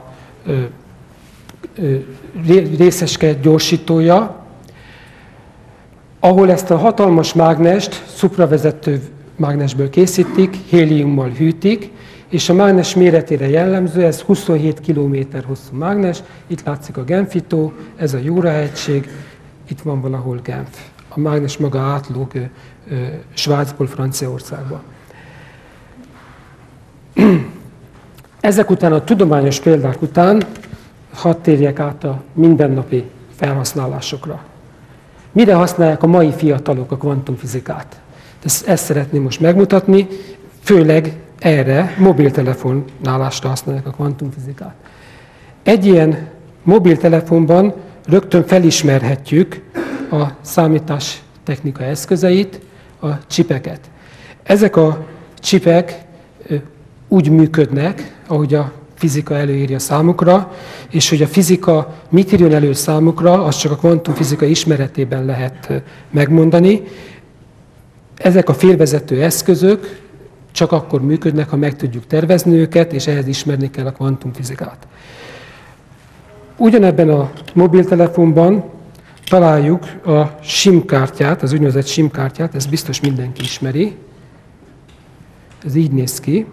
részecske gyorsítója, ahol ezt a hatalmas mágnest szupravezető mágnesből készítik, héliummal hűtik, és a mágnes méretére jellemző, ez huszonhét kilométer hosszú mágnes, itt látszik a Genfitó, ez a Jura-hegység, itt van valahol Genf. A mágnes maga átlóg ö, ö, Svájcból Franciaországba. Ezek után, a tudományos példák után hadd térjek át a mindennapi felhasználásokra. Mire használják a mai fiatalok a kvantumfizikát? Ezt, ezt szeretném most megmutatni, főleg erre, mobiltelefonnálásra használják a kvantumfizikát. Egy ilyen mobiltelefonban rögtön felismerhetjük a számítástechnika eszközeit, a csipeket. Ezek a csipek úgy működnek, ahogy a fizika előírja számukra, és hogy a fizika mit írjon elő számukra, azt csak a kvantumfizika ismeretében lehet megmondani. Ezek a félvezető eszközök csak akkor működnek, ha meg tudjuk tervezni őket, és ehhez ismerni kell a kvantumfizikát. Ugyanebben a mobiltelefonban találjuk a SIM-kártyát, az úgynevezett SIM-kártyát, ezt biztos mindenki ismeri. Ez így néz ki.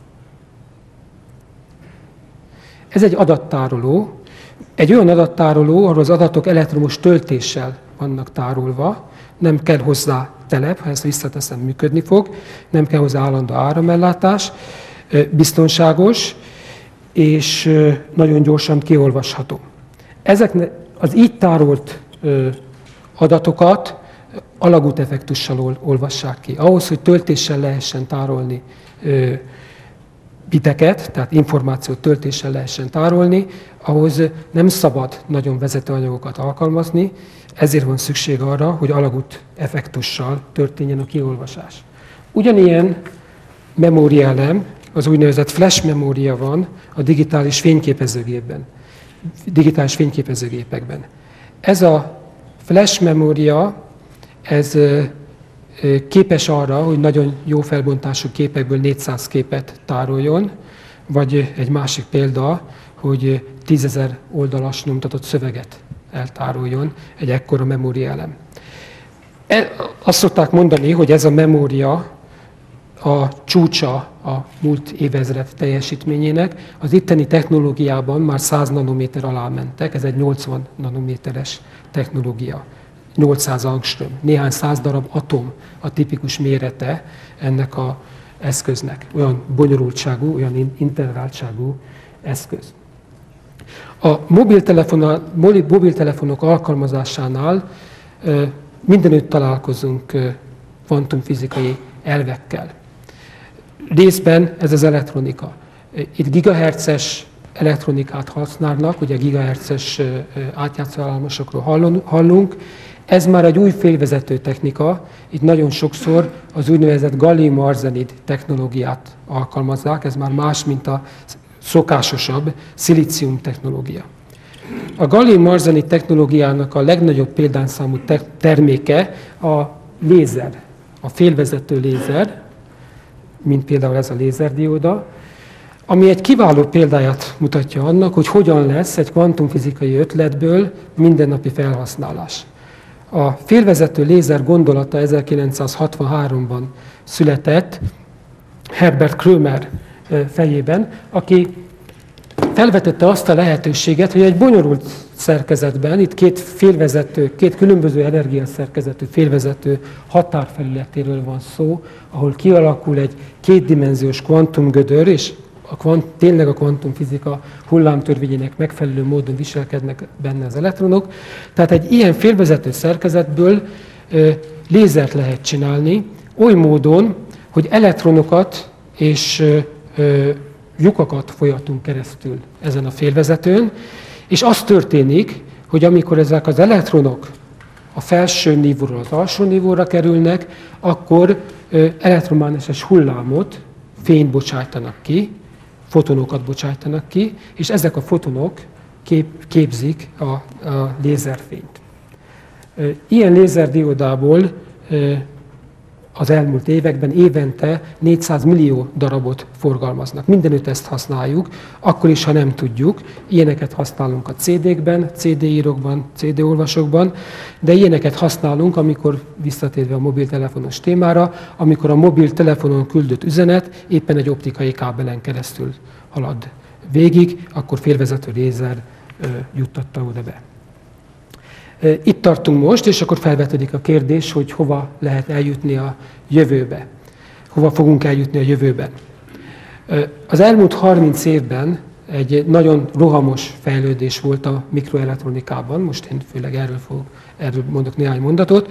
Ez egy adattároló, egy olyan adattároló, ahol az adatok elektromos töltéssel vannak tárolva, nem kell hozzá telep, ha ezt visszateszem, működni fog, nem kell hozzá állandó áramellátás, biztonságos, és nagyon gyorsan kiolvasható. Ezek az így tárolt adatokat alagúteffektussal olvassák ki. Ahhoz, hogy töltéssel lehessen tárolni biteket, tehát információt töltéssel lehessen tárolni, ahhoz nem szabad nagyon vezetőanyagokat alkalmazni, ezért van szükség arra, hogy alagút effektussal történjen a kiolvasás. Ugyanilyen memóriaelem, az úgynevezett flash memória van a digitális fényképezőgépben, digitális fényképezőgépekben. Ez a flash memória, ez képes arra, hogy nagyon jó felbontású képekből négyszáz képet tároljon, vagy egy másik példa, hogy tízezer oldalas nyomtatott szöveget eltároljon egy ekkora memóriaelem. Azt szokták mondani, hogy ez a memória a csúcsa a múlt évezred teljesítményének. Az itteni technológiában már száz nanométer alá mentek, ez egy nyolcvan nanométeres technológia. nyolcszáz angström, néhány száz darab atom a tipikus mérete ennek az eszköznek. Olyan bonyolultságú, olyan integráltságú eszköz. A mobiltelefonok alkalmazásánál mindenütt találkozunk kvantumfizikai elvekkel. Részben ez az elektronika. Itt gigahertzes elektronikát használnak, ugye gigahertzes átjátszóállomásokról hallunk. Ez már egy új félvezető technika, itt nagyon sokszor az úgynevezett gallium-arzenid technológiát alkalmazzák, ez már más, mint a szokásosabb szilícium technológia. A gallium-arzenid technológiának a legnagyobb példányszámú terméke a lézer, a félvezető lézer, mint például ez a lézerdióda, ami egy kiváló példáját mutatja annak, hogy hogyan lesz egy kvantumfizikai ötletből mindennapi felhasználás. A félvezető lézer gondolata ezerkilencszázhatvanháromban született Herbert Krömer fejében, aki felvetette azt a lehetőséget, hogy egy bonyolult szerkezetben, itt két félvezető, két különböző energiaszerkezetű félvezető határfelületéről van szó, ahol kialakul egy kétdimenziós kvantumgödör, és a kvant, tényleg a kvantumfizika hullámtörvényének megfelelő módon viselkednek benne az elektronok. Tehát egy ilyen félvezető szerkezetből ö, lézert lehet csinálni, oly módon, hogy elektronokat és ö, ö, lyukakat folyatunk keresztül ezen a félvezetőn, és az történik, hogy amikor ezek az elektronok a felső nívóról az alsó nívóra kerülnek, akkor ö, elektromágneses hullámot, fényt bocsájtanak ki, fotonokat bocsájtanak ki, és ezek a fotonok kép, képzik a, a lézerfényt. Ilyen lézerdiódából az elmúlt években évente négyszáz millió darabot forgalmaznak. Mindenütt ezt használjuk, akkor is, ha nem tudjuk. Ilyeneket használunk a cé dékben, cé dé írókban, cé dé olvasókban, de ilyeneket használunk, amikor, visszatérve a mobiltelefonos témára, amikor a mobiltelefonon küldött üzenet éppen egy optikai kábelen keresztül halad végig, akkor félvezető lézer juttatta oda be. Itt tartunk most, és akkor felvetődik a kérdés, hogy hova lehet eljutni a jövőbe. Hova fogunk eljutni a jövőben. Az elmúlt harminc évben egy nagyon rohamos fejlődés volt a mikroelektronikában, most én főleg erről, fog, erről mondok néhány mondatot.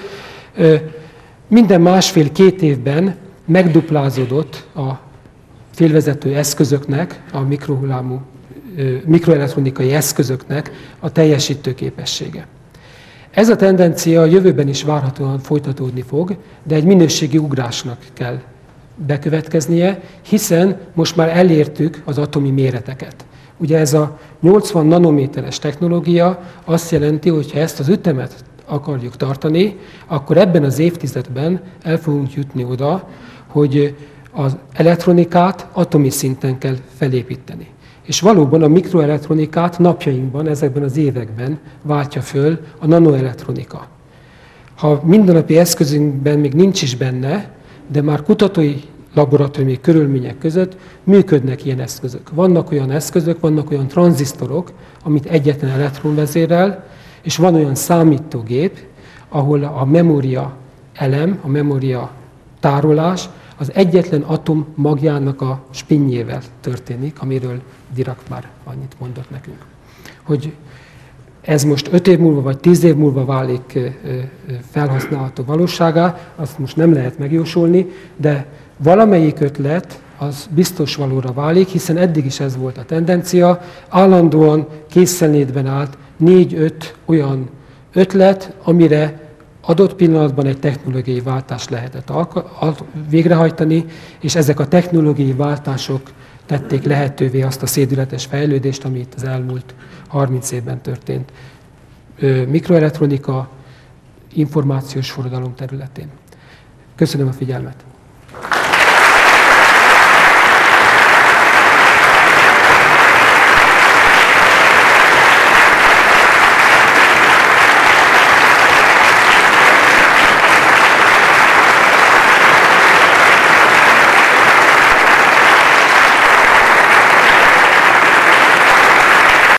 Minden másfél-két évben megduplázódott a félvezető eszközöknek, a mikrohullámú, mikroelektronikai eszközöknek a teljesítő képessége. Ez a tendencia a jövőben is várhatóan folytatódni fog, de egy minőségi ugrásnak kell bekövetkeznie, hiszen most már elértük az atomi méreteket. Ugye ez a nyolcvan nanométeres technológia azt jelenti, hogy ha ezt az ütemet akarjuk tartani, akkor ebben az évtizedben el fogunk jutni oda, hogy az elektronikát atomi szinten kell felépíteni. És valóban a mikroelektronikát napjainkban, ezekben az években váltja föl a nanoelektronika. Ha mindennapi eszközünkben még nincs is benne, de már kutatói laboratóriumi körülmények között működnek ilyen eszközök. Vannak olyan eszközök, vannak olyan tranzisztorok, amit egyetlen elektron vezérel, és van olyan számítógép, ahol a memória elem, a memória tárolás az egyetlen atom magjának a spinjével történik, amiről Dirac már annyit mondott nekünk. Hogy ez most öt év múlva vagy tíz év múlva válik felhasználható valóságá, azt most nem lehet megjósolni, de valamelyik ötlet az biztos valóra válik, hiszen eddig is ez volt a tendencia, állandóan készenlétben állt négy-öt olyan ötlet, amire adott pillanatban egy technológiai váltást lehetett végrehajtani, és ezek a technológiai váltások tették lehetővé azt a szédületes fejlődést, ami itt az elmúlt harminc évben történt mikroelektronika, információs forradalom területén. Köszönöm a figyelmet!